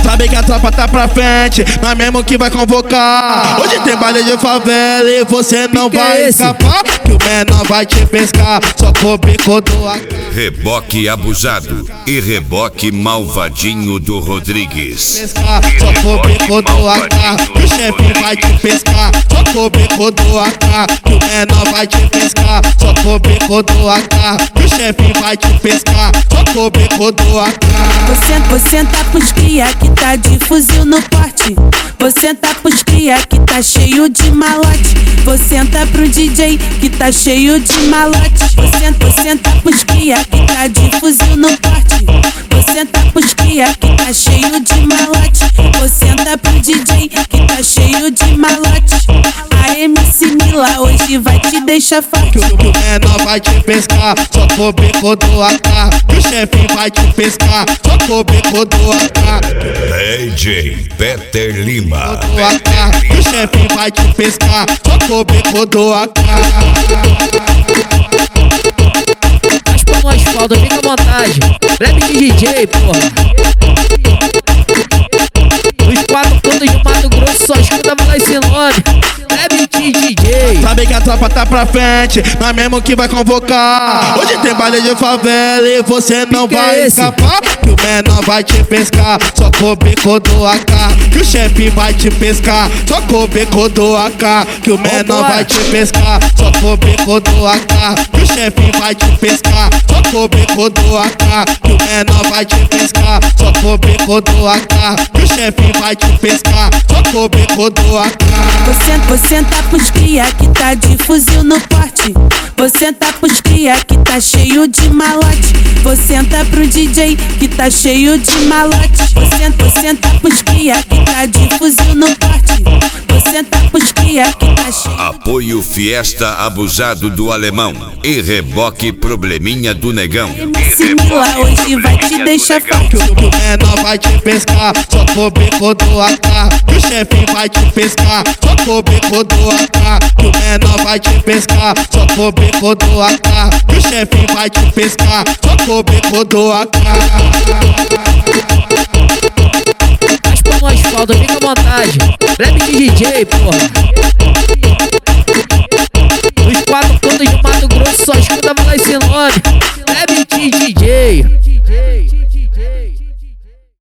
Sabe que a tropa tá pra frente, nós mesmo que vai convocar. Hoje tem baile de favela e você não vai escapar. Que o menor vai te pescar, só com o bico do AK. Reboque abusado e reboque malvadinho do Rodrigues. Só com o bico do AK, que o chefe vai te pescar. Só com o bico do AK, que o menor vai te pescar. Só com o bico do AK, que o chefe vai te pescar. Só com o bico do AK. Você tá pros cria que tá de fuzil no porte. Você tá pros cria que tá cheio de malote. Você tá pro DJ que tá cheio de malote. Você tá pros cria que tá de fuzil no porte. Você tá pros cria que tá cheio de malote. Você tá pro DJ que tá cheio de malote. A MC Mila hoje vai te deixar forte. Que o menor vai te pescar, só com o bico do AK. Que o chefe vai te pescar, só com o bico do AK. DJ Peter Lima. Do AK, que o chefe vai te pescar, só com o bico do AK. Raspa no asfalto, fica à vontade. Breve de DJ, porra. Os quatro cantos de Mato Grosso só escuta falar esse nome. Breve de DJ. Sabe que a tropa tá pra frente, nós mesmo que vai convocar. Hoje tem baile de favela e você não vai escapar. Que o menor vai te pescar, só com o bico do AK. Que o chefe vai te pescar, só com o bico do AK. Que o menor vai te pescar, só com o bico do AK. Que o chefe vai te pescar, só com o bico do AK. Que o menor vai te pescar, só com o bico do AK. Que o chefe vai te pescar, só com o bico do AK. Você tá pros cria que tá de fuzil no porte. Você tá pros cria que tá cheio de malote. Você tá pro DJ que tá cheio de malote. Você tá pros cria que tá de fuzil no porte. Você tá pros cria que tá cheio. Apoio Fiesta abusado do Alemão e reboque probleminha do Negão. MC Mila hoje vai te deixar forte. Que o menor vai te pescar, só com o bico do AK. Que o chefe vai te pescar, só com o bico do AK. Que o menor vai te pescar, só com o bico do AK. Que o chefe vai te pescar, só com o bico do AK. Raspa no asfalto, fica à vontade. Breve de DJ, porra. Os quatro cantos de Mato Grosso só escuta falar esse nome. Breve de DJ.